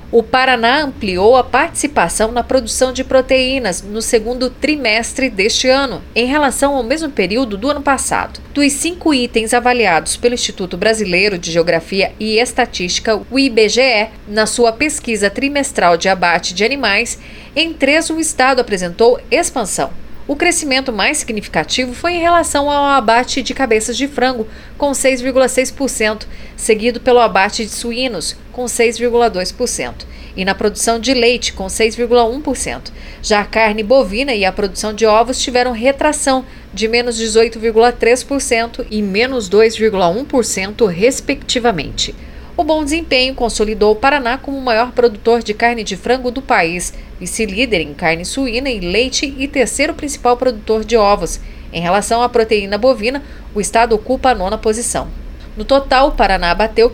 O Paraná ampliou a participação na produção de proteínas no segundo trimestre deste ano, em relação ao mesmo período do ano passado. Dos 5 itens avaliados pelo Instituto Brasileiro de Geografia e Estatística, o IBGE, na sua pesquisa trimestral de abate de animais, em 3 o estado apresentou expansão. O crescimento mais significativo foi em relação ao abate de cabeças de frango, com 6,6%, seguido pelo abate de suínos, com 6,2%, e na produção de leite, com 6,1%. Já a carne bovina e a produção de ovos tiveram retração de menos 18,3% e menos 2,1%, respectivamente. O bom desempenho consolidou o Paraná como o maior produtor de carne de frango do país, vice-líder em carne suína e leite e terceiro principal produtor de ovos. Em relação à proteína bovina, o estado ocupa a 9ª posição. No total, o Paraná abateu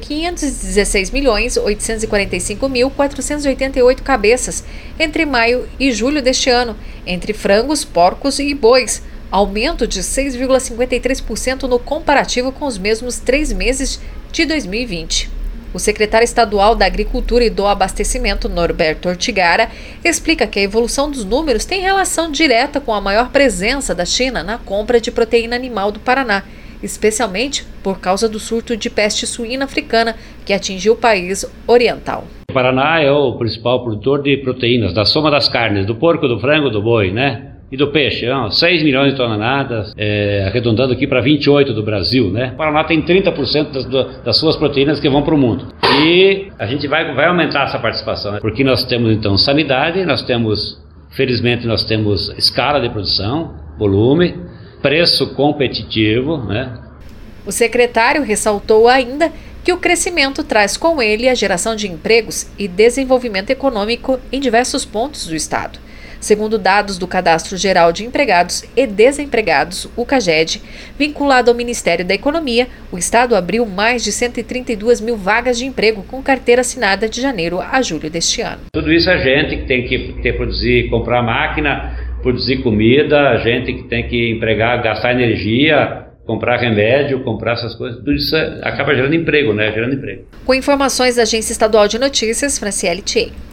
516.845.488 cabeças entre maio e julho deste ano, entre frangos, porcos e bois, aumento de 6,53% no comparativo com os mesmos 3 meses de 2020. O secretário estadual da Agricultura e do Abastecimento, Norberto Ortigara, explica que a evolução dos números tem relação direta com a maior presença da China na compra de proteína animal do Paraná, especialmente por causa do surto de peste suína africana que atingiu o país oriental. O Paraná é o principal produtor de proteínas, da soma das carnes, do porco, do frango, do boi, né? E do peixe, 6 milhões de toneladas, arredondando aqui para 28 do Brasil, né? O Paraná tem 30% das suas proteínas que vão para o mundo. E a gente vai aumentar essa participação, né? Porque nós temos então sanidade, felizmente nós temos escala de produção, volume, preço competitivo, né? O secretário ressaltou ainda que o crescimento traz com ele a geração de empregos e desenvolvimento econômico em diversos pontos do estado. Segundo dados do Cadastro Geral de Empregados e Desempregados, o CAGED, vinculado ao Ministério da Economia, o estado abriu mais de 132 mil vagas de emprego com carteira assinada de janeiro a julho deste ano. Tudo isso a gente que tem que produzir, comprar máquina, produzir comida, a gente que tem que empregar, gastar energia, comprar remédio, comprar essas coisas, tudo isso acaba gerando emprego, né? Gerando emprego. Com informações da Agência Estadual de Notícias, Franciele Thier.